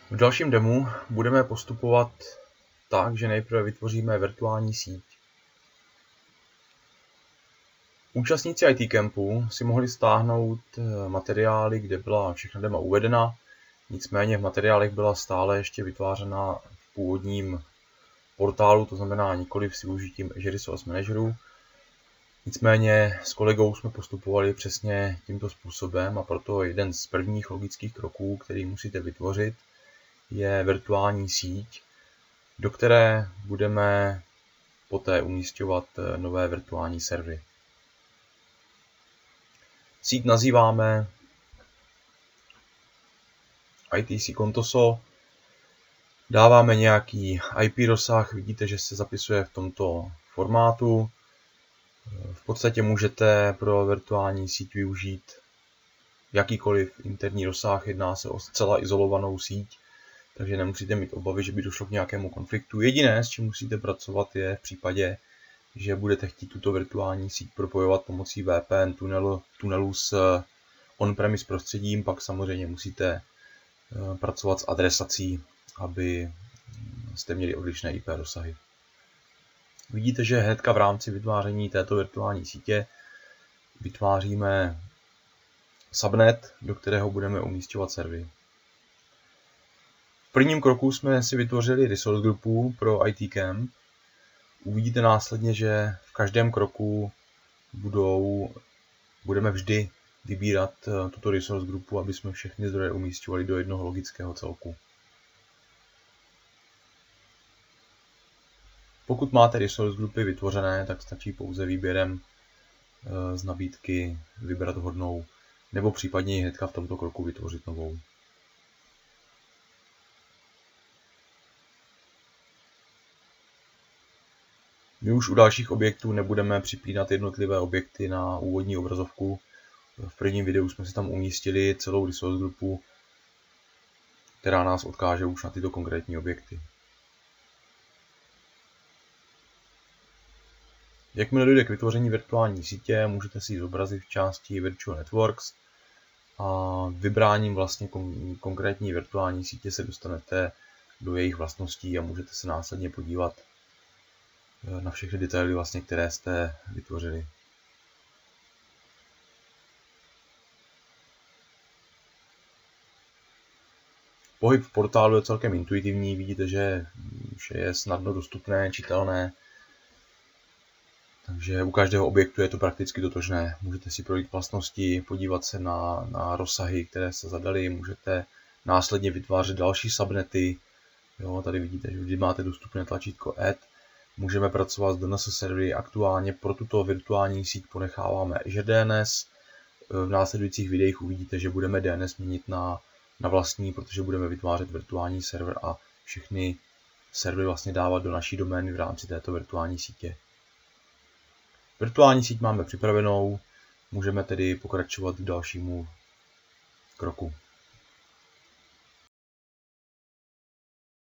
V dalším demu budeme postupovat tak, že nejprve vytvoříme virtuální síť. Účastníci IT Campu si mohli stáhnout materiály, kde byla všechna dema uvedena, nicméně v materiálech byla stále ještě vytvářena v původním portálu, to znamená nikoli s využitím Azure Resource Manageru. Nicméně s kolegou jsme postupovali přesně tímto způsobem a proto jeden z prvních logických kroků, který musíte vytvořit, je virtuální síť, do které budeme poté umísťovat nové virtuální servery. Síť nazýváme ITC Contoso, dáváme nějaký IP rozsah, vidíte, že se zapisuje v tomto formátu. V podstatě můžete pro virtuální síť využít jakýkoliv interní rozsah, jedná se o zcela izolovanou síť, takže nemusíte mít obavy, že by došlo k nějakému konfliktu. Jediné, s čím musíte pracovat, je v případě, že budete chtít tuto virtuální síť propojovat pomocí VPN tunelu s on-premise prostředím, pak samozřejmě musíte pracovat s adresací, aby jste měli odlišné IP rozsahy. Vidíte, že hnedka v rámci vytváření této virtuální sítě vytváříme subnet, do kterého budeme umísťovat servery. V prvním kroku jsme si vytvořili resource grupu pro IT Camp. Uvidíte následně, že v každém kroku budeme vždy vybírat tuto resource grupu, aby jsme všechny zdroje umísťovali do jednoho logického celku. Pokud máte resource grupy vytvořené, tak stačí pouze výběrem z nabídky vybrat vhodnou, nebo případně ji hnedka v tomto kroku vytvořit novou. My už u dalších objektů nebudeme připínat jednotlivé objekty na úvodní obrazovku. V prvním videu jsme si tam umístili celou resource grupu, která nás odkáže už na tyto konkrétní objekty. Jakmile dojde k vytvoření virtuální sítě, můžete si ji zobrazit v části Virtual Networks a vybráním vlastně konkrétní virtuální sítě se dostanete do jejich vlastností a můžete se následně podívat na všechny detaily, vlastně, které jste vytvořili. Pohyb v portálu je celkem intuitivní, vidíte, že vše je snadno dostupné, čitelné, takže u každého objektu je to prakticky totožné. Můžete si projít vlastnosti, podívat se na rozsahy, které se zadaly, můžete následně vytvářet další subnety. Jo, tady vidíte, že vždy máte dostupné tlačítko Add. Můžeme pracovat s DNS servery, aktuálně pro tuto virtuální síť ponecháváme Azure DNS. V následujících videích uvidíte, že budeme DNS měnit na vlastní, protože budeme vytvářet virtuální server a všechny servery vlastně dávat do naší domény v rámci této virtuální sítě. Virtuální síť máme připravenou, můžeme tedy pokračovat k dalšímu kroku.